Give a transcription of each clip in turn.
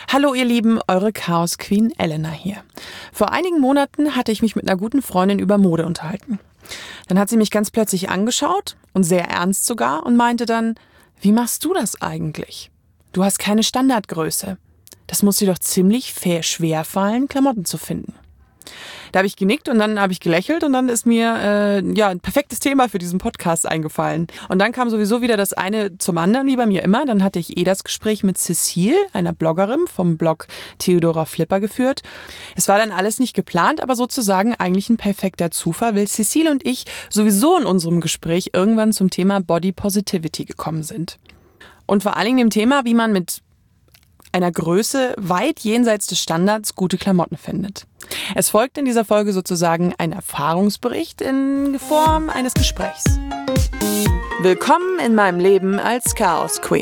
Hallo ihr Lieben, eure Chaos Queen Elena hier. Vor einigen Monaten hatte ich mich mit einer guten Freundin über Mode unterhalten. Dann hat sie mich ganz plötzlich angeschaut und sehr ernst sogar und meinte dann, wie machst du das eigentlich? Du hast keine Standardgröße. Das muss dir doch ziemlich schwer fallen, Klamotten zu finden. Da habe ich genickt und dann habe ich gelächelt und dann ist mir ein perfektes Thema für diesen Podcast eingefallen. Und dann kam sowieso wieder das eine zum anderen, wie bei mir immer. Dann hatte ich das Gespräch mit Cecile, einer Bloggerin vom Blog Theodora Flipper geführt. Es war dann alles nicht geplant, aber sozusagen eigentlich ein perfekter Zufall, weil Cecile und ich sowieso in unserem Gespräch irgendwann zum Thema Body Positivity gekommen sind. Und vor allen Dingen dem Thema, wie man mit einer Größe weit jenseits des Standards gute Klamotten findet. Es folgt in dieser Folge sozusagen ein Erfahrungsbericht in Form eines Gesprächs. Willkommen in meinem Leben als Chaos Queen.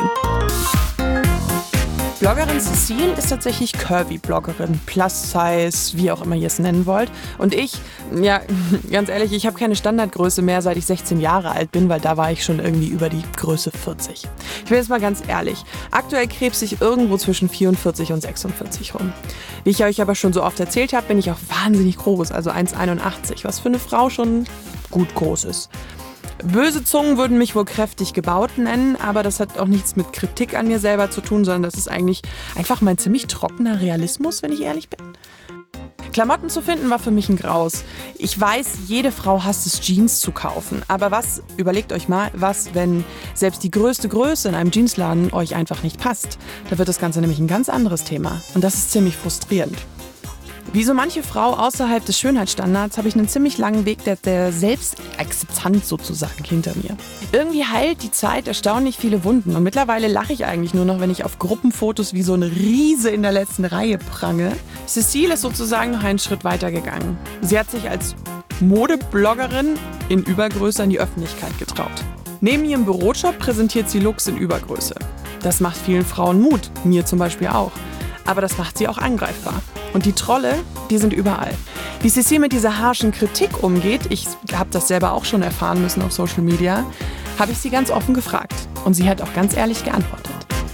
Bloggerin Cecile ist tatsächlich Curvy-Bloggerin, Plus-Size, wie auch immer ihr es nennen wollt. Und ich, ganz ehrlich, ich habe keine Standardgröße mehr, seit ich 16 Jahre alt bin, weil da war ich schon irgendwie über die Größe 40. Ich bin jetzt mal ganz ehrlich, aktuell krebse ich irgendwo zwischen 44 und 46 rum. Wie ich euch aber schon so oft erzählt habe, bin ich auch wahnsinnig groß, also 1,81, was für eine Frau schon gut groß ist. Böse Zungen würden mich wohl kräftig gebaut nennen, aber das hat auch nichts mit Kritik an mir selber zu tun, sondern das ist eigentlich einfach mein ziemlich trockener Realismus, wenn ich ehrlich bin. Klamotten zu finden war für mich ein Graus. Ich weiß, jede Frau hasst es, Jeans zu kaufen. Aber überlegt euch mal, wenn selbst die größte Größe in einem Jeansladen euch einfach nicht passt? Da wird das Ganze nämlich ein ganz anderes Thema. Und das ist ziemlich frustrierend. Wie so manche Frau außerhalb des Schönheitsstandards habe ich einen ziemlich langen Weg der Selbstakzeptanz sozusagen hinter mir. Irgendwie heilt die Zeit erstaunlich viele Wunden und mittlerweile lache ich eigentlich nur noch, wenn ich auf Gruppenfotos wie so eine Riese in der letzten Reihe prange. Cecile ist sozusagen noch einen Schritt weiter gegangen. Sie hat sich als Modebloggerin in Übergröße an die Öffentlichkeit getraut. Neben ihrem Bürojob präsentiert sie Looks in Übergröße. Das macht vielen Frauen Mut, mir zum Beispiel auch. Aber das macht sie auch angreifbar. Und die Trolle, die sind überall. Wie Cecile mit dieser harschen Kritik umgeht, ich habe das selber auch schon erfahren müssen auf Social Media, habe ich sie ganz offen gefragt. Und sie hat auch ganz ehrlich geantwortet.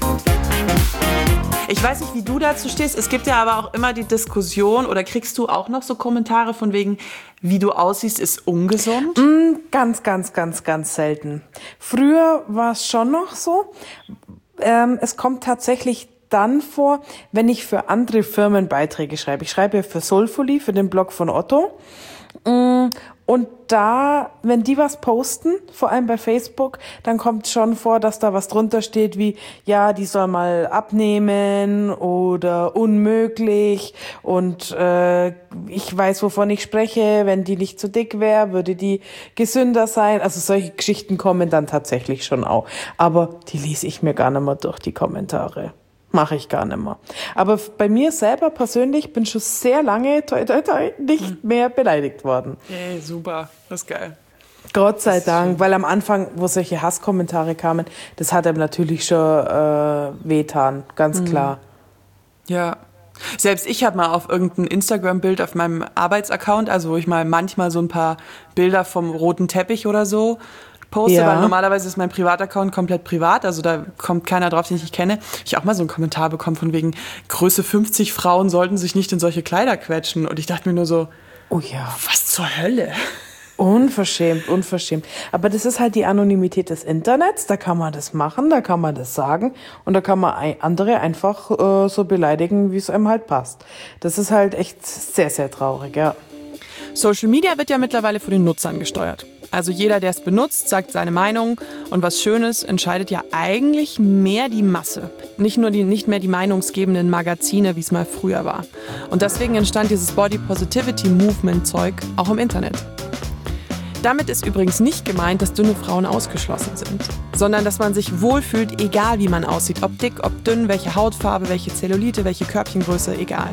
Ich weiß nicht, wie du dazu stehst. Es gibt ja aber auch immer die Diskussion, oder kriegst du auch noch so Kommentare von wegen, wie du aussiehst, ist ungesund? Ganz, ganz, ganz, ganz selten. Früher war es schon noch so. Es kommt tatsächlich dann vor, wenn ich für andere Firmen Beiträge schreibe. Ich schreibe ja für Soulfully, für den Blog von Otto. Und da, wenn die was posten, vor allem bei Facebook, dann kommt schon vor, dass da was drunter steht wie, ja, die soll mal abnehmen oder unmöglich und ich weiß, wovon ich spreche, wenn die nicht zu dick wäre, würde die gesünder sein. Also solche Geschichten kommen dann tatsächlich schon auch. Aber die lese ich mir gar nicht mehr durch, die Kommentare. Mache ich gar nicht mehr. Aber bei mir selber persönlich bin schon sehr lange nicht mehr beleidigt worden. Ey, super, das ist geil. Gott sei Dank, weil am Anfang, wo solche Hasskommentare kamen, das hat einem natürlich schon wehtan, ganz klar. Ja. Selbst ich habe mal auf irgendein Instagram-Bild auf meinem Arbeitsaccount, also wo ich mal manchmal so ein paar Bilder vom roten Teppich oder so poste, weil normalerweise ist mein Privataccount komplett privat, also da kommt keiner drauf, den ich nicht kenne. Ich auch mal so einen Kommentar bekommen von wegen, Größe 50 Frauen sollten sich nicht in solche Kleider quetschen. Und ich dachte mir nur so, oh ja, was zur Hölle? Unverschämt. Aber das ist halt die Anonymität des Internets, da kann man das machen, da kann man das sagen und da kann man andere einfach so beleidigen, wie es einem halt passt. Das ist halt echt sehr, sehr traurig, ja. Social Media wird ja mittlerweile von den Nutzern gesteuert. Also jeder, der es benutzt, sagt seine Meinung und was Schönes entscheidet ja eigentlich mehr die Masse. Nicht mehr die meinungsgebenden Magazine, wie es mal früher war. Und deswegen entstand dieses Body Positivity Movement Zeug auch im Internet. Damit ist übrigens nicht gemeint, dass dünne Frauen ausgeschlossen sind, sondern dass man sich wohlfühlt, egal wie man aussieht, ob dick, ob dünn, welche Hautfarbe, welche Zellulite, welche Körbchengröße, egal.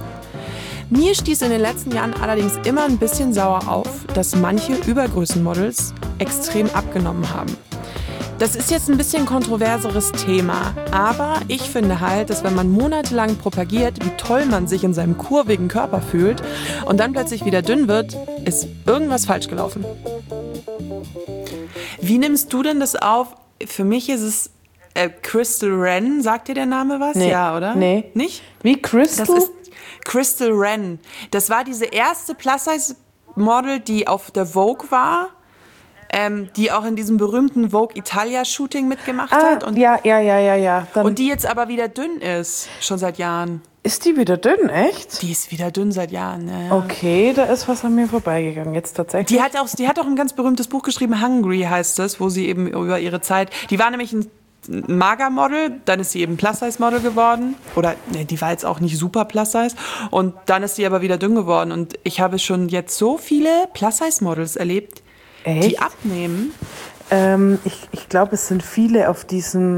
Mir stieß in den letzten Jahren allerdings immer ein bisschen sauer auf, dass manche Übergrößenmodels extrem abgenommen haben. Das ist jetzt ein bisschen kontroverseres Thema, aber ich finde halt, dass wenn man monatelang propagiert, wie toll man sich in seinem kurvigen Körper fühlt und dann plötzlich wieder dünn wird, ist irgendwas falsch gelaufen. Wie nimmst du denn das auf? Für mich ist es Crystal Wren, sagt dir der Name was? Nee. Ja, oder? Nee. Nicht? Wie Crystal? Das ist Crystal Wren. Das war diese erste Plus-Size-Model, die auf der Vogue war, die auch in diesem berühmten Vogue Italia-Shooting mitgemacht hat. Und, ja. Dann und die jetzt aber wieder dünn ist, schon seit Jahren. ist die wieder dünn, echt? Die ist wieder dünn seit Jahren, ja. Okay, da ist was an mir vorbeigegangen, jetzt tatsächlich. Die hat auch ein ganz berühmtes Buch geschrieben, Hungry heißt es, wo sie eben über ihre Zeit, die war nämlich ein Mager-Model, dann ist sie eben Plus-Size-Model geworden. Oder, ne, die war jetzt auch nicht super Plus-Size. Und dann ist sie aber wieder dünn geworden. Und ich habe schon jetzt so viele Plus-Size-Models erlebt, die abnehmen. Ich glaube, es sind viele auf diesem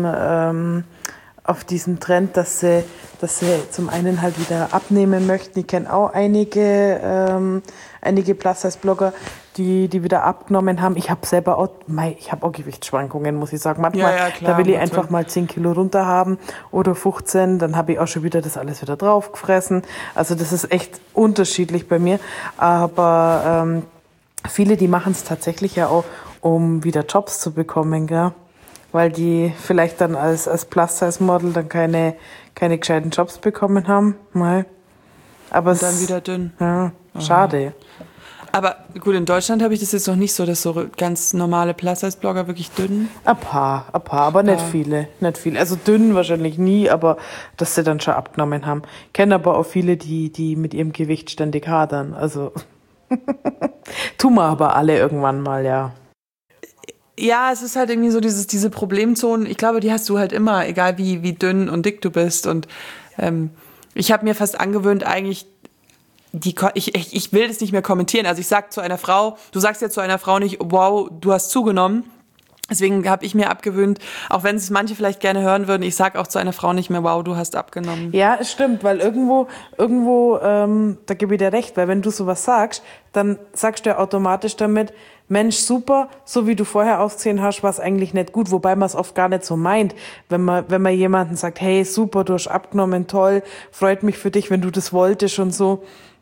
Trend, dass sie zum einen halt wieder abnehmen möchten. Ich kenne auch einige Plus-Size-Blogger, die wieder abgenommen haben. Ich habe selber auch, ich habe auch Gewichtsschwankungen, muss ich sagen. Manchmal, Ja, klar, da will ich einfach mal 10 Kilo runter haben oder 15, dann habe ich auch schon wieder das alles wieder drauf gefressen. Also das ist echt unterschiedlich bei mir. Aber viele, die machen es tatsächlich ja auch, um wieder Jobs zu bekommen, gell? Weil die vielleicht dann als Plus-Size-Model dann keine gescheiten Jobs bekommen haben. Aber Und dann wieder dünn. Ja, schade. Aber gut, in Deutschland habe ich das jetzt noch nicht so, dass so ganz normale Plus-Size-Blogger wirklich dünn. Ein paar, aber nicht viele. Also dünn wahrscheinlich nie, aber dass sie dann schon abgenommen haben. Kenne aber auch viele, die mit ihrem Gewicht ständig hadern. Also tun wir aber alle irgendwann mal, ja. Ja, es ist halt irgendwie so diese Problemzonen. Ich glaube, die hast du halt immer, egal wie dünn und dick du bist. Und ich habe mir fast angewöhnt, eigentlich, ich will das nicht mehr kommentieren. Also ich sag zu einer Frau, du sagst ja zu einer Frau nicht, wow, du hast zugenommen. Deswegen habe ich mir abgewöhnt, auch wenn es manche vielleicht gerne hören würden, ich sag auch zu einer Frau nicht mehr, wow, du hast abgenommen. Ja, es stimmt, weil irgendwo, da gebe ich dir recht, weil wenn du sowas sagst, dann sagst du ja automatisch damit, Mensch, super, so wie du vorher ausgesehen hast, war es eigentlich nicht gut, wobei man es oft gar nicht so meint. Wenn man jemanden sagt, hey, super, du hast abgenommen, toll, freut mich für dich, wenn du das wolltest und so.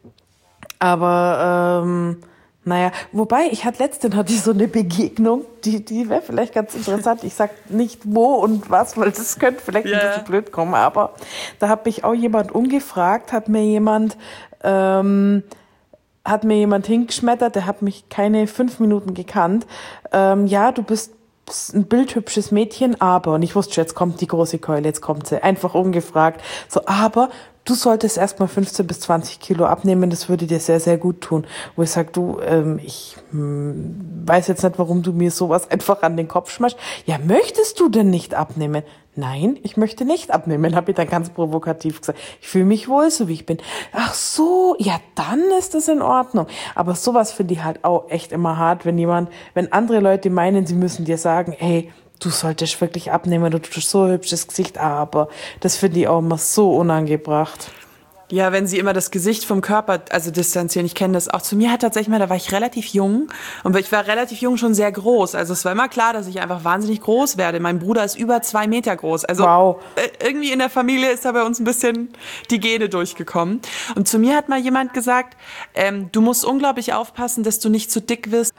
Aber, naja, wobei, letztens hatte ich so eine Begegnung, die wäre vielleicht ganz interessant. Ich sag nicht wo und was, weil das könnte vielleicht ein bisschen blöd kommen, aber da hat mich auch jemand umgefragt, hat mir jemand hingeschmettert, der hat mich keine 5 Minuten gekannt. Ja, du bist ein bildhübsches Mädchen, aber, und ich wusste schon, jetzt kommt die große Keule, jetzt kommt sie, einfach umgefragt, so, aber du solltest erstmal 15 bis 20 Kilo abnehmen, das würde dir sehr, sehr gut tun. Wo ich sage, du, ich weiß jetzt nicht, warum du mir sowas einfach an den Kopf schmeißt. Ja, möchtest du denn nicht abnehmen? Nein, ich möchte nicht abnehmen, habe ich dann ganz provokativ gesagt. Ich fühle mich wohl, so wie ich bin. Ach so, ja, dann ist das in Ordnung. Aber sowas finde ich halt auch echt immer hart, wenn andere Leute meinen, sie müssen dir sagen, hey, du solltest wirklich abnehmen, du hast so ein hübsches Gesicht, aber das finde ich auch immer so unangebracht. Ja, wenn sie immer das Gesicht vom Körper, also distanzieren, ich kenne das auch. Zu mir hat tatsächlich mal, da war ich relativ jung und ich war relativ jung schon sehr groß. Also es war immer klar, dass ich einfach wahnsinnig groß werde. Mein Bruder ist über 2 Meter groß. Also wow. Irgendwie in der Familie ist da bei uns ein bisschen die Gene durchgekommen. Und zu mir hat mal jemand gesagt, du musst unglaublich aufpassen, dass du nicht zu dick wirst.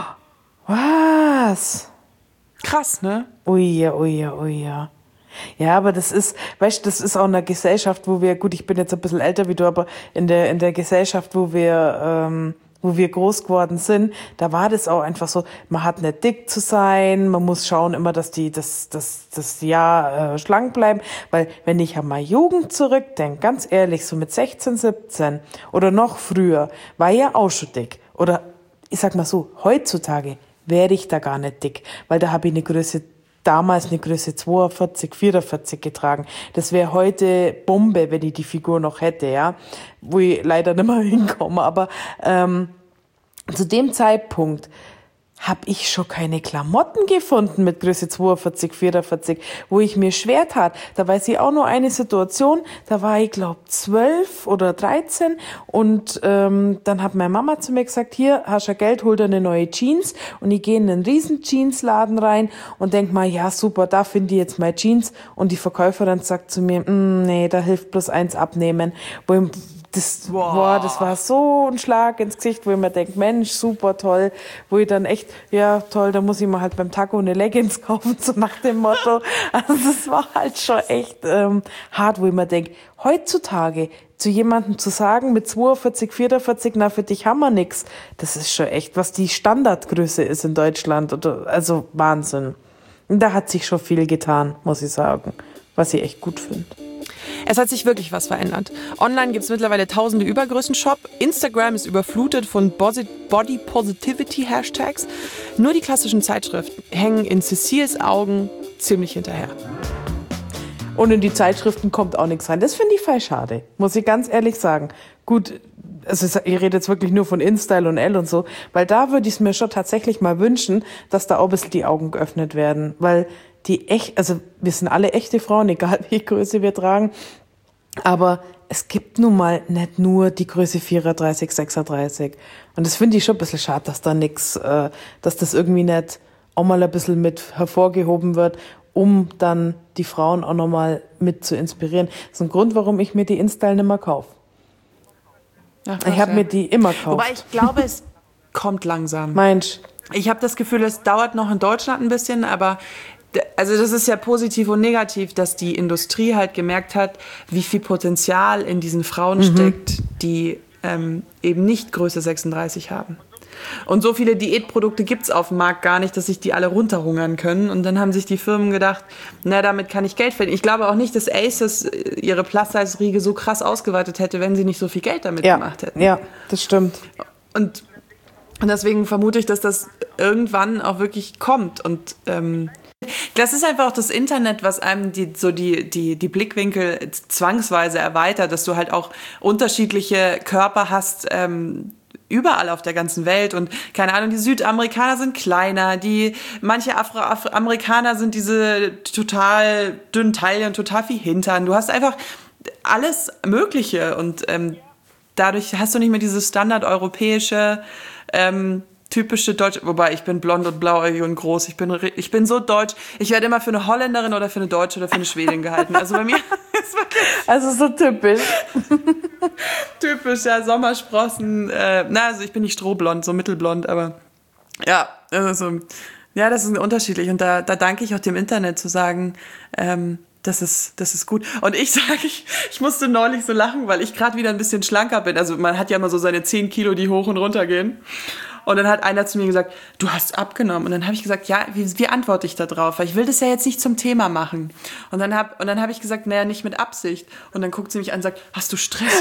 Was? Krass, ne? Ui. Ja, aber das ist auch in der Gesellschaft, wo wir, gut, ich bin jetzt ein bisschen älter wie du, aber in der Gesellschaft, wo wir groß geworden sind, da war das auch einfach so, man hat nicht dick zu sein, man muss schauen immer, dass die schlank bleiben, weil wenn ich an meine Jugend zurückdenke, ganz ehrlich, so mit 16, 17 oder noch früher, war ich ja auch schon dick. Oder ich sag mal so, heutzutage wäre ich da gar nicht dick, weil da habe ich damals eine Größe 42, 44 getragen. Das wäre heute Bombe, wenn ich die Figur noch hätte, ja, wo ich leider nicht mehr hinkomme. Aber zu dem Zeitpunkt habe ich schon keine Klamotten gefunden mit Größe 42, 44, wo ich mir schwer tat. Da weiß ich auch nur eine Situation, da war ich, glaube 12 oder 13 und dann hat meine Mama zu mir gesagt, hier, hast du Geld, hol dir eine neue Jeans, und ich gehe in einen riesen Jeansladen rein und denk mal, ja super, da finde ich jetzt meine Jeans, und die Verkäuferin sagt zu mir, nee, da hilft bloß eins abnehmen, wo ich das war so ein Schlag ins Gesicht, wo ich mir denke, Mensch, super toll, wo ich dann echt, ja toll, da muss ich mir halt beim Taco eine Leggings kaufen, so nach dem Motto. Also das war halt schon echt hart, wo ich mir denke, heutzutage zu jemandem zu sagen, mit 42, 44, na für dich haben wir nix, das ist schon echt, was die Standardgröße ist in Deutschland, also Wahnsinn. Und da hat sich schon viel getan, muss ich sagen, was ich echt gut finde. Es hat sich wirklich was verändert. Online gibt es mittlerweile tausende Übergrößen-Shop. Instagram ist überflutet von Body Positivity Hashtags. Nur die klassischen Zeitschriften hängen in Cecils Augen ziemlich hinterher. Und in die Zeitschriften kommt auch nichts rein. Das finde ich voll schade, muss ich ganz ehrlich sagen. Gut, also ich rede jetzt wirklich nur von InStyle und Elle und so, weil da würde ich es mir schon tatsächlich mal wünschen, dass da auch ein bisschen die Augen geöffnet werden, weil also wir sind alle echte Frauen, egal welche Größe wir tragen, aber es gibt nun mal nicht nur die Größe 34, 36. Und das finde ich schon ein bisschen schade, dass da nichts, dass das irgendwie nicht auch mal ein bisschen mit hervorgehoben wird, um dann die Frauen auch nochmal mit zu inspirieren. Das ist ein Grund, warum ich mir die InStyle nicht mehr kaufe. Ich habe mir die immer gekauft. Wobei ich glaube, es kommt langsam. Mensch. Ich habe das Gefühl, es dauert noch in Deutschland ein bisschen, aber also das ist ja positiv und negativ, dass die Industrie halt gemerkt hat, wie viel Potenzial in diesen Frauen steckt, die eben nicht Größe 36 haben. Und so viele Diätprodukte gibt's auf dem Markt gar nicht, dass sich die alle runterhungern können. Und dann haben sich die Firmen gedacht, na, damit kann ich Geld verdienen. Ich glaube auch nicht, dass Aces ihre Plus-Size-Riege so krass ausgeweitet hätte, wenn sie nicht so viel Geld damit gemacht hätten. Ja, das stimmt. Und deswegen vermute ich, dass das irgendwann auch wirklich kommt. Und das ist einfach auch das Internet, was einem die Blickwinkel zwangsweise erweitert, dass du halt auch unterschiedliche Körper hast, überall auf der ganzen Welt. Und keine Ahnung, die Südamerikaner sind kleiner, manche Afroamerikaner sind diese total dünnen Taillen, total viel Hintern. Du hast einfach alles Mögliche und dadurch hast du nicht mehr dieses standardeuropäische typische Deutsche, wobei ich bin blond und blauäugig und groß. Ich bin so deutsch. Ich werde immer für eine Holländerin oder für eine Deutsche oder für eine Schwedin gehalten. Also bei mir ist wirklich... Also so typisch. Typisch, ja, Sommersprossen. Also ich bin nicht strohblond, so mittelblond, aber ja, also ja, das ist unterschiedlich. Und da danke ich auch dem Internet zu sagen, das ist gut. Und ich sage, ich musste neulich so lachen, weil ich gerade wieder ein bisschen schlanker bin. Also man hat ja immer so seine 10 Kilo, die hoch und runter gehen. Und dann hat einer zu mir gesagt, du hast abgenommen. Und dann habe ich gesagt, ja, wie antworte ich da drauf? Weil ich will das ja jetzt nicht zum Thema machen. Und dann hab ich gesagt, naja, nicht mit Absicht. Und dann guckt sie mich an und sagt, hast du Stress?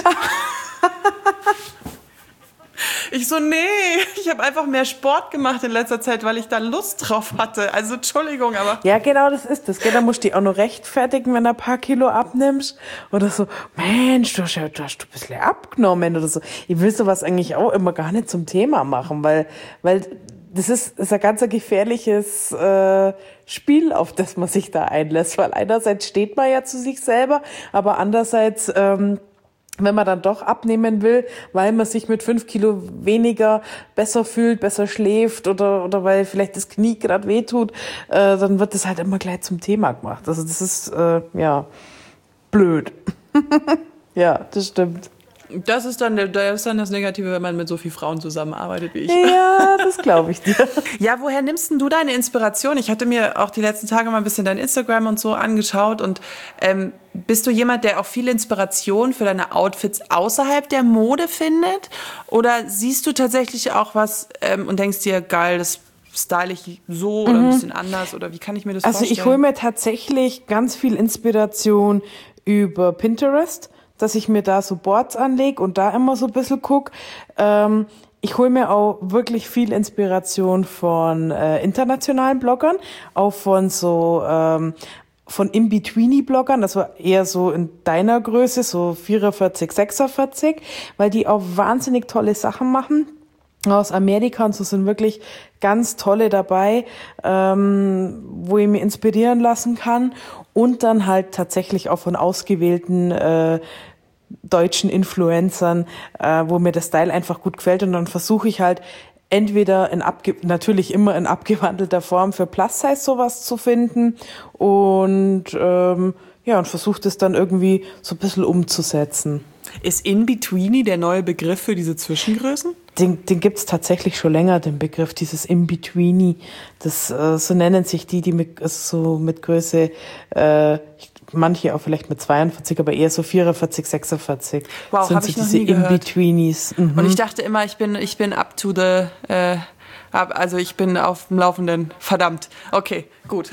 Ich so, nee, ich habe einfach mehr Sport gemacht in letzter Zeit, weil ich da Lust drauf hatte. Also Entschuldigung, aber... Ja, genau, das ist das. Da musst du dich auch noch rechtfertigen, wenn du ein paar Kilo abnimmst. Oder so, Mensch, du hast ein bisschen abgenommen oder so. Ich will sowas eigentlich auch immer gar nicht zum Thema machen, weil das ist ein ganz gefährliches Spiel, auf das man sich da einlässt. Weil einerseits steht man ja zu sich selber, aber andererseits... wenn man dann doch abnehmen will, weil man sich mit 5 Kilo weniger besser fühlt, besser schläft oder weil vielleicht das Knie gerade wehtut, dann wird das halt immer gleich zum Thema gemacht. Also das ist, blöd. Ja, das stimmt. Das ist dann das Negative, wenn man mit so vielen Frauen zusammenarbeitet wie ich. Ja, das glaube ich dir. Ja, woher nimmst denn du deine Inspiration? Ich hatte mir auch die letzten Tage mal ein bisschen dein Instagram und so angeschaut und bist du jemand, der auch viel Inspiration für deine Outfits außerhalb der Mode findet? Oder siehst du tatsächlich auch was und denkst dir, geil, das style ich so oder ein bisschen anders? Oder wie kann ich mir das vorstellen? Also ich hole mir tatsächlich ganz viel Inspiration über Pinterest, dass ich mir da so Boards anlege und da immer so ein bisschen gucke. Ich hole mir auch wirklich viel Inspiration von internationalen Bloggern, auch von so von In-Betweeny-Bloggern, das war eher so in deiner Größe, so 44, 46, weil die auch wahnsinnig tolle Sachen machen. Aus Amerika und so sind wirklich ganz tolle dabei, wo ich mich inspirieren lassen kann und dann halt tatsächlich auch von ausgewählten deutschen Influencern, wo mir der Style einfach gut gefällt und dann versuche ich halt entweder natürlich immer in abgewandelter Form für Plus-Size sowas zu finden und und versuche das dann irgendwie so ein bisschen umzusetzen. Ist In-Betweenie der neue Begriff für diese Zwischengrößen? Den gibt's tatsächlich schon länger, den Begriff, dieses In-Betweenie. Das, so nennen sich die mit, also so mit Größe, manche auch vielleicht mit 42, aber eher so 44, 46. Wow, habe so ich noch diese nie gehört. In-Betweenies. Und ich dachte immer, ich bin up to the, also ich bin auf dem Laufenden. Verdammt. Okay, gut.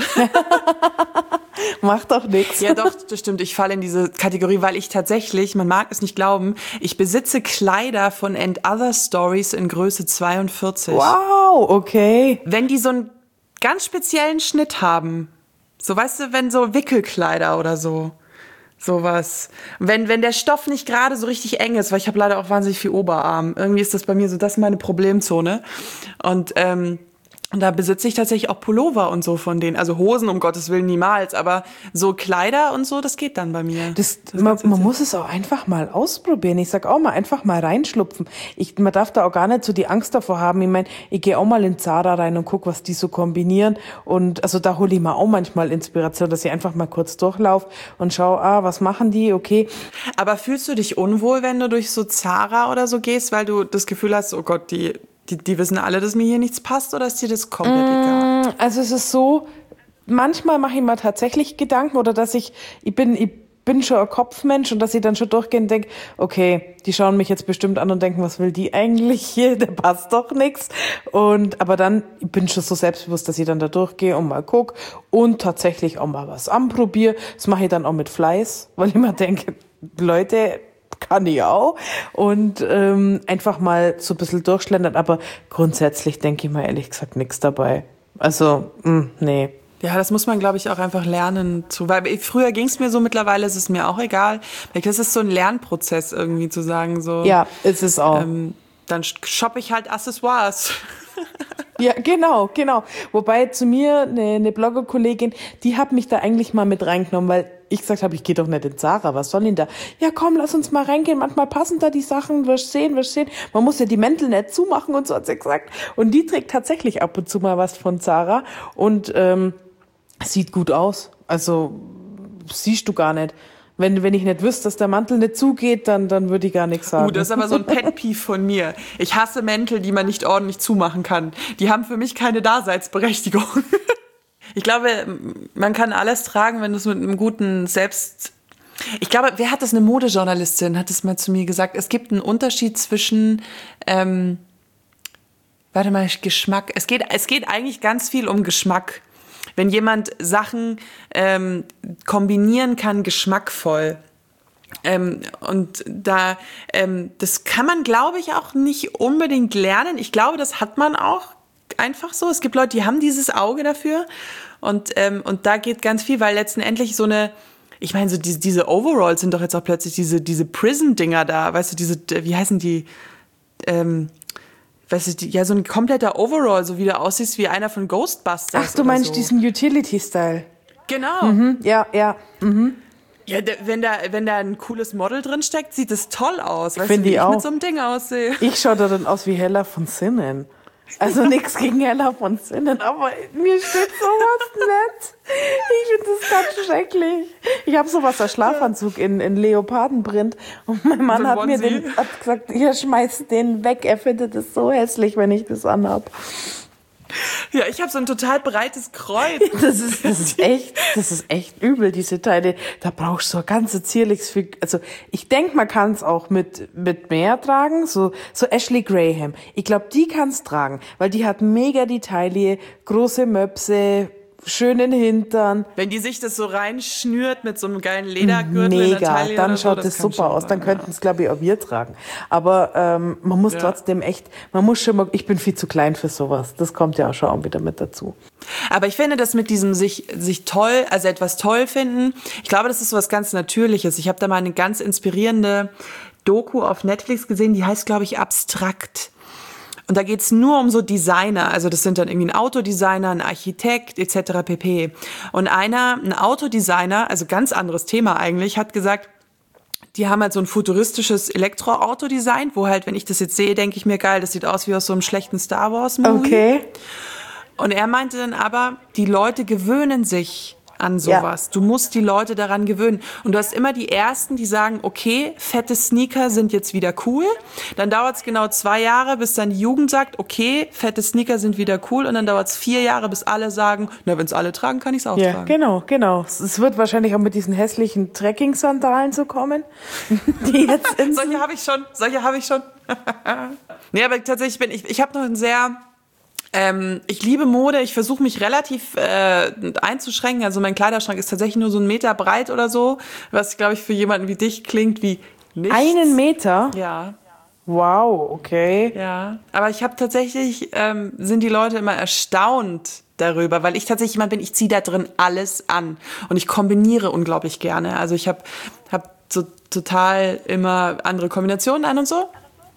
Macht doch nichts. Ja doch, das stimmt. Ich falle in diese Kategorie, weil ich tatsächlich, man mag es nicht glauben, ich besitze Kleider von And Other Stories in Größe 42. Wow, okay. Wenn die so einen ganz speziellen Schnitt haben, so weißt du, wenn so Wickelkleider oder so, sowas. Wenn der Stoff nicht gerade so richtig eng ist, weil ich habe leider auch wahnsinnig viel Oberarm. Irgendwie ist das bei mir so, das ist meine Problemzone. Und da besitze ich tatsächlich auch Pullover und so von denen. Also Hosen, um Gottes Willen, niemals. Aber so Kleider und so, das geht dann bei mir. Man muss es auch einfach mal ausprobieren. Ich sag auch mal, einfach mal reinschlupfen. Man darf da auch gar nicht so die Angst davor haben. Ich meine, ich gehe auch mal in Zara rein und guck, was die so kombinieren. Und also da hole ich mir auch manchmal Inspiration, dass ich einfach mal kurz durchlaufe und schaue, was machen die, okay. Aber fühlst du dich unwohl, wenn du durch so Zara oder so gehst, weil du das Gefühl hast, oh Gott, die wissen alle, dass mir hier nichts passt, oder ist dir das komplett egal? Also es ist so, manchmal mache ich mir tatsächlich Gedanken oder dass ich bin schon ein Kopfmensch und dass ich dann schon durchgehend denke, okay, die schauen mich jetzt bestimmt an und denken, was will die eigentlich hier? Der passt doch nix. Aber dann ich bin schon so selbstbewusst, dass ich dann da durchgehe und mal gucke und tatsächlich auch mal was anprobiere. Das mache ich dann auch mit Fleiß, weil ich mir denke, Leute, kann ich auch. Und einfach mal so ein bisschen durchschlendern. Aber grundsätzlich denke ich mir ehrlich gesagt nichts dabei. Also, nee. Ja, das muss man, glaube ich, auch einfach lernen zu. Weil früher ging es mir so, mittlerweile ist es mir auch egal. Das ist so ein Lernprozess irgendwie zu sagen. So, ja, ist es auch. Dann shoppe ich halt Accessoires. Ja, genau. Wobei zu mir eine Bloggerkollegin, die hat mich da eigentlich mal mit reingenommen, weil ich gesagt habe, ich gehe doch nicht in Zara, was soll denn da? Ja, komm, lass uns mal reingehen, manchmal passen da die Sachen, wirst sehen. Man muss ja die Mäntel nicht zumachen und so, hat sie gesagt. Und die trägt tatsächlich ab und zu mal was von Zara und sieht gut aus. Also siehst du gar nicht. Wenn ich nicht wüsste, dass der Mantel nicht zugeht, dann würde ich gar nichts sagen. Das ist aber so ein Pet-Peeve von mir. Ich hasse Mäntel, die man nicht ordentlich zumachen kann. Die haben für mich keine Daseinsberechtigung. Ich glaube, man kann alles tragen, wenn du es mit einem guten Ich glaube, wer hat das? Eine Modejournalistin hat es mal zu mir gesagt. Es gibt einen Unterschied zwischen Geschmack. Es geht eigentlich ganz viel um Geschmack. Wenn jemand Sachen kombinieren kann, geschmackvoll. Und da, das kann man, glaube ich, auch nicht unbedingt lernen. Ich glaube, das hat man auch einfach so. Es gibt Leute, die haben dieses Auge dafür. Und da geht ganz viel, weil letztendlich so ich meine, so diese Overalls sind doch jetzt auch plötzlich diese Prison-Dinger da. Weißt du, wie heißen die? So ein kompletter Overall, so wie der aussieht wie einer von Ghostbusters. Ach, du meinst so diesen Utility-Style. Genau. Ja. Mhm. Ja, wenn da ein cooles Model drin steckt, sieht es toll aus. Weißt du, wie ich mit so einem Ding aussehe? Ich schaue da dann aus wie Hella von Sinnen. Also nichts gegen Hella von Sinnen, aber mir steht sowas nicht. Ich finde das ganz schrecklich. Ich habe sowas als Schlafanzug in Leopardenprint und mein Mann hat gesagt, ihr schmeißt den weg. Er findet es so hässlich, wenn ich das anhab. Ja, ich habe so ein total breites Kreuz. Das ist echt übel, diese Teile. Da brauchst du so ganze zierliches, also ich denke, man kann es auch mit mehr tragen, so Ashley Graham. Ich glaube, die kann es tragen, weil die hat mega die Taille, große Möpse, schönen Hintern. Wenn die sich das so reinschnürt mit so einem geilen Ledergürtel mega, in der Taille dann oder schaut das super aus. Dann könnten es, glaube ich, auch wir tragen. Aber man muss trotzdem ich bin viel zu klein für sowas. Das kommt ja auch schon auch wieder mit dazu. Aber ich finde, das mit diesem sich toll, also etwas toll finden, ich glaube, das ist so was ganz Natürliches. Ich habe da mal eine ganz inspirierende Doku auf Netflix gesehen, die heißt, glaube ich, Abstrakt. Und da geht's nur um so Designer, also das sind dann irgendwie ein Autodesigner, ein Architekt etc. pp. Und ein Autodesigner, also ganz anderes Thema eigentlich, hat gesagt, die haben halt so ein futuristisches Elektroauto designt, wo halt, wenn ich das jetzt sehe, denke ich mir, geil, das sieht aus wie aus so einem schlechten Star Wars Movie. Okay. Und er meinte dann aber, die Leute gewöhnen sich an sowas. Du musst die Leute daran gewöhnen. Und du hast immer die Ersten, die sagen, okay, fette Sneaker sind jetzt wieder cool. Dann dauert es genau 2 Jahre, bis dann die Jugend sagt, okay, fette Sneaker sind wieder cool. Und dann dauert es 4 Jahre, bis alle sagen, na, wenn es alle tragen, kann ich es auch tragen. Genau. Es wird wahrscheinlich auch mit diesen hässlichen Trekking-Sandalen so kommen. Die jetzt Solche habe ich schon. Nee, aber tatsächlich ich habe noch ein sehr... ich liebe Mode, ich versuche mich relativ einzuschränken. Also mein Kleiderschrank ist tatsächlich nur so 1 Meter breit oder so, was, glaube ich, für jemanden wie dich klingt wie nichts. 1 Meter? Ja. Wow, okay. Ja, aber ich habe tatsächlich, sind die Leute immer erstaunt darüber, weil ich tatsächlich jemand bin, ich ziehe da drin alles an und ich kombiniere unglaublich gerne. Also ich hab so total immer andere Kombinationen an und so.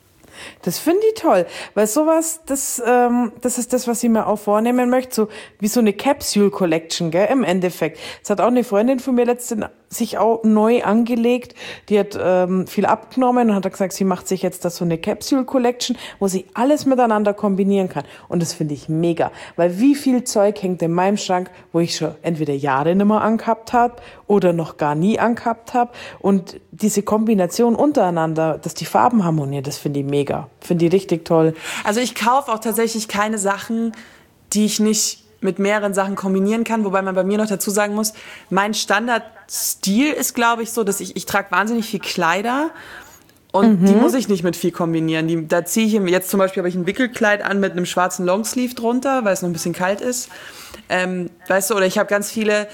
Das finde ich toll, weil sowas, das ist das, was ich mir auch vornehmen möchte, so wie so eine Capsule Collection, gell, im Endeffekt. Das hat auch eine Freundin von mir letztens sich auch neu angelegt, die hat viel abgenommen und hat gesagt, sie macht sich jetzt da so eine Capsule Collection, wo sie alles miteinander kombinieren kann. Und das finde ich mega, weil wie viel Zeug hängt in meinem Schrank, wo ich schon entweder Jahre nicht mehr angehabt habe oder noch gar nie angehabt habe. Und diese Kombination untereinander, dass die Farben harmonieren, das finde ich mega. Finde ich richtig toll. Also ich kaufe auch tatsächlich keine Sachen, die ich nicht mit mehreren Sachen kombinieren kann, wobei man bei mir noch dazu sagen muss, mein Standardstil ist, glaube ich, so, dass ich trage wahnsinnig viel Kleider und die muss ich nicht mit viel kombinieren. Da ziehe ich jetzt zum Beispiel, habe ich ein Wickelkleid an mit einem schwarzen Longsleeve drunter, weil es noch ein bisschen kalt ist. Weißt du, oder ich habe ganz viele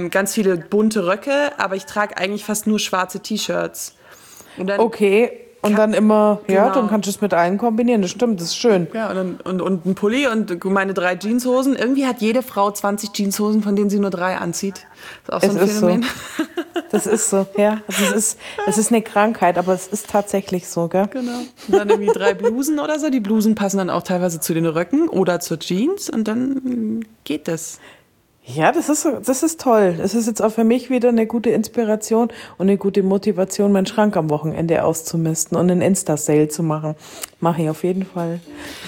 bunte Röcke, aber ich trage eigentlich fast nur schwarze T-Shirts. Okay. Und dann immer, genau. Ja, dann kannst du es mit allen kombinieren, das stimmt, das ist schön. Ja, und ein Pulli und meine 3 Jeanshosen. Irgendwie hat jede Frau 20 Jeanshosen, von denen sie nur 3 anzieht. Das ist auch so ein Phänomen. So. Das ist so, ja. Es ist eine Krankheit, aber es ist tatsächlich so, gell? Genau. Und dann irgendwie 3 Blusen oder so. Die Blusen passen dann auch teilweise zu den Röcken oder zur Jeans und dann geht das. Ja, das ist toll. Das ist jetzt auch für mich wieder eine gute Inspiration und eine gute Motivation, meinen Schrank am Wochenende auszumisten und einen Insta-Sale zu machen. Mache ich auf jeden Fall.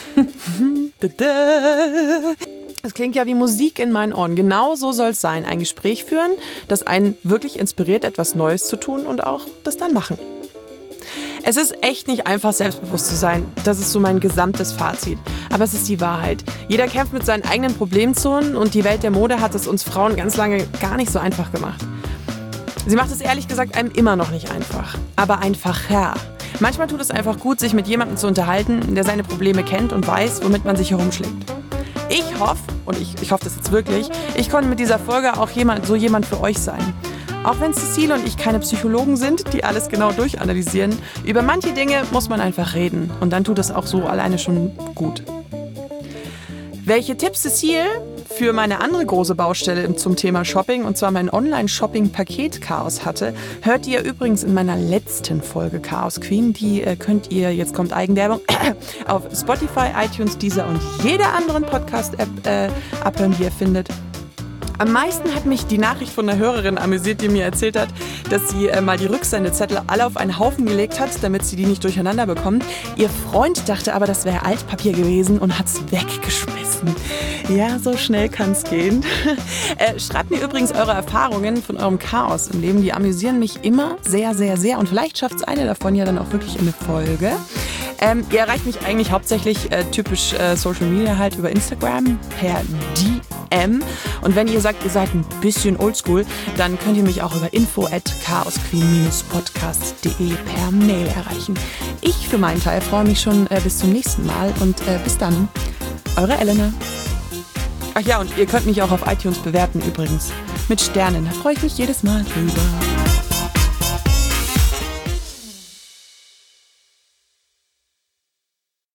Das klingt ja wie Musik in meinen Ohren. Genau so soll es sein. Ein Gespräch führen, das einen wirklich inspiriert, etwas Neues zu tun und auch das dann machen. Es ist echt nicht einfach, selbstbewusst zu sein. Das ist so mein gesamtes Fazit. Aber es ist die Wahrheit. Jeder kämpft mit seinen eigenen Problemzonen und die Welt der Mode hat es uns Frauen ganz lange gar nicht so einfach gemacht. Sie macht es ehrlich gesagt einem immer noch nicht einfach. Aber einfacher. Manchmal tut es einfach gut, sich mit jemandem zu unterhalten, der seine Probleme kennt und weiß, womit man sich herumschlägt. Ich hoffe, und ich hoffe das jetzt wirklich, ich konnte mit dieser Folge auch jemand für euch sein. Auch wenn Cecile und ich keine Psychologen sind, die alles genau durchanalysieren, über manche Dinge muss man einfach reden. Und dann tut es auch so alleine schon gut. Welche Tipps Cecile für meine andere große Baustelle zum Thema Shopping, und zwar mein Online-Shopping-Paket-Chaos hatte, hört ihr übrigens in meiner letzten Folge Chaos Queen. Die könnt ihr, jetzt kommt Eigenwerbung, auf Spotify, iTunes, Deezer und jeder anderen Podcast-App abhören, die ihr findet. Am meisten hat mich die Nachricht von einer Hörerin amüsiert, die mir erzählt hat, dass sie mal die Rücksendezettel alle auf einen Haufen gelegt hat, damit sie die nicht durcheinander bekommen. Ihr Freund dachte aber, das wäre Altpapier gewesen und hat es weggeschmissen. Ja, so schnell kann es gehen. Schreibt mir übrigens eure Erfahrungen von eurem Chaos im Leben. Die amüsieren mich immer sehr, sehr, sehr. Und vielleicht schafft es eine davon ja dann auch wirklich in eine Folge. Ihr erreicht mich eigentlich hauptsächlich typisch Social Media halt über Instagram per DM. Und wenn ihr sagt, ihr seid ein bisschen oldschool, dann könnt ihr mich auch über info@chaosqueen-podcast.de per Mail erreichen. Ich für meinen Teil freue mich schon bis zum nächsten Mal und bis dann. Eure Elena. Ach ja, und ihr könnt mich auch auf iTunes bewerten übrigens. Mit Sternen, da freue ich mich jedes Mal drüber.